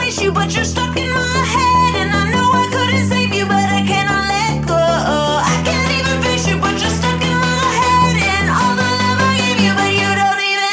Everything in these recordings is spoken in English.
face you, but you're stuck in my head. And I know I couldn't save you, but I cannot let go. I can't even face you, but you're stuck in my head. And all the love I gave you, but you don't even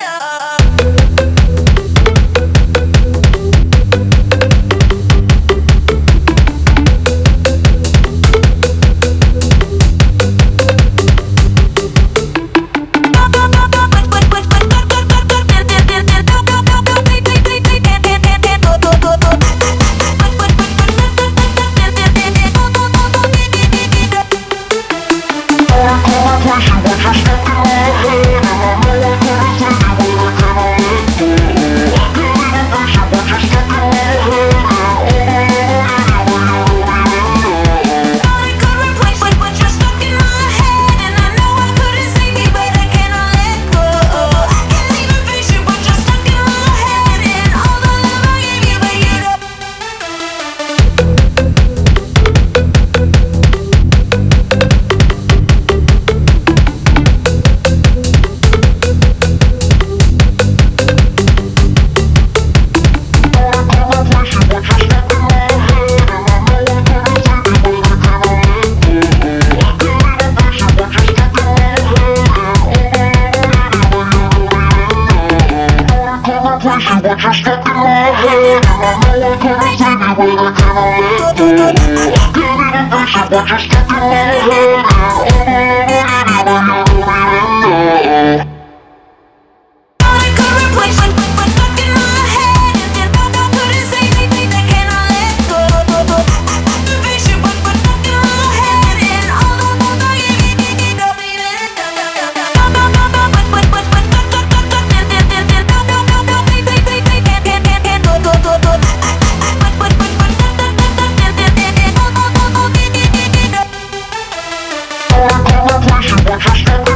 but you're stuck in my head. And I know I couldn't save you, but I cannot let go. I can't even face you, but you're stuck in my head. And all the love I gave you, but you don't even know. I could replace you, but stuck in my head. And I couldn't save you, I cannot let go. I can't face you, but stuck in my head. And all the love I gave you, you don't even know. But you're stuck